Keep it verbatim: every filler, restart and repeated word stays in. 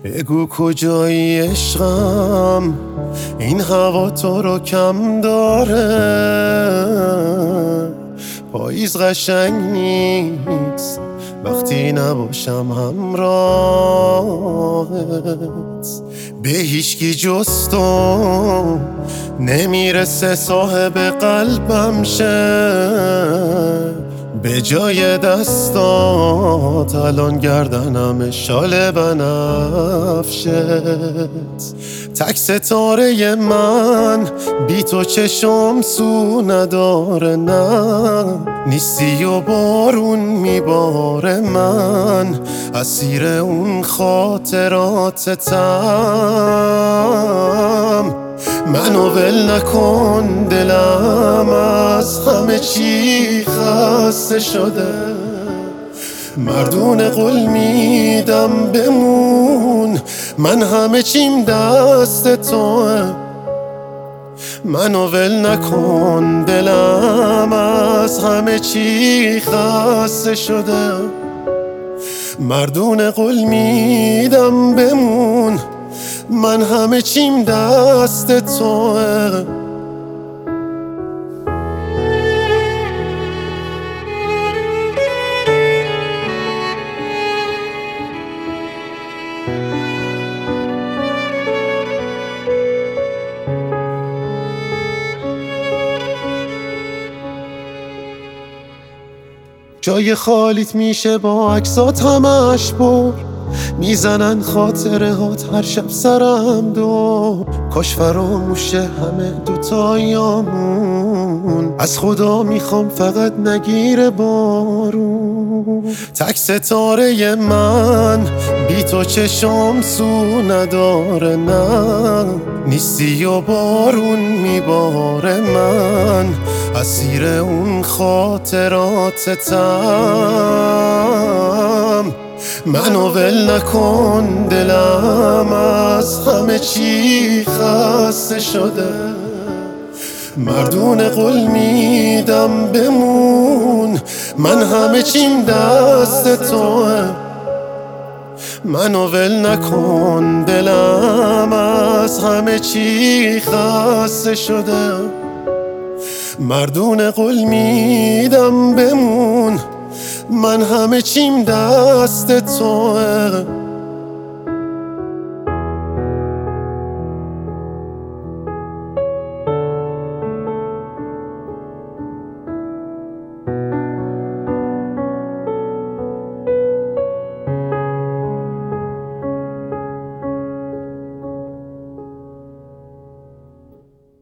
بگو کجایی عشقم، این هوا تو رو کم داره. پاییز قشنگ نیست وقتی نباشم همراهت. به هیچکی جز تو نمیرسه صاحب قلبم شه. به جای دستات الان گردنم شال بنفشت. تک ستاره من بی تو چشم سو نداره. نه نیستی و بارون میباره، من اسیر اون خاطراتتم. منو ول نکن، دلم از همه چی خسته شده. مردون قول میدم بمون، من همه چیم دست توه. منو ول نکن، دلم از همه چی خسته شده. مردون قول میدم بمون، من همه چیم دست توه. جای خالیت میشه با عکسات همش پر، میزنن خاطره هات هر شب سرم دو. کاش فراموشه همه دوتایامون، از خدا میخوام فقط نگیره بارون. تک ستاره من بی تو چشم سو نداره. نه نیستی و بارون میباره، من اسیر اون خاطراتتم. منو ول نکن، دلم از همه چی خسته شده. مردون قول میدم بمون، من همه چیم دست توه. منو ول نکن، دلم از همه چی خسته شده. مردون قول میدم بمون، من همه چیم دست توه.